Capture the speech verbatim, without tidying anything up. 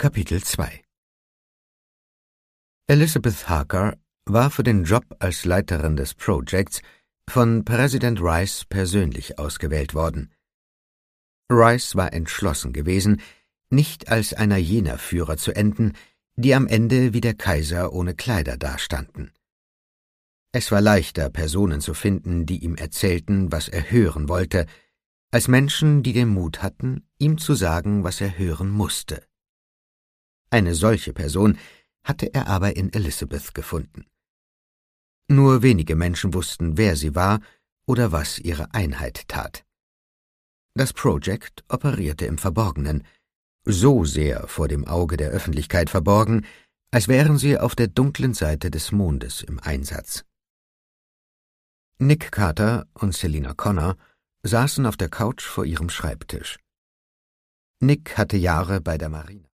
Kapitel zwei Elizabeth Harker war für den Job als Leiterin des Projekts von Präsident Rice persönlich ausgewählt worden. Rice war entschlossen gewesen, nicht als einer jener Führer zu enden, die am Ende wie der Kaiser ohne Kleider dastanden. Es war leichter, Personen zu finden, die ihm erzählten, was er hören wollte, als Menschen, die den Mut hatten, ihm zu sagen, was er hören musste. Eine solche Person hatte er aber in Elizabeth gefunden. Nur wenige Menschen wussten, wer sie war oder was ihre Einheit tat. Das Projekt operierte im Verborgenen, so sehr vor dem Auge der Öffentlichkeit verborgen, als wären sie auf der dunklen Seite des Mondes im Einsatz. Nick Carter und Selina Connor saßen auf der Couch vor ihrem Schreibtisch. Nick hatte Jahre bei der Marine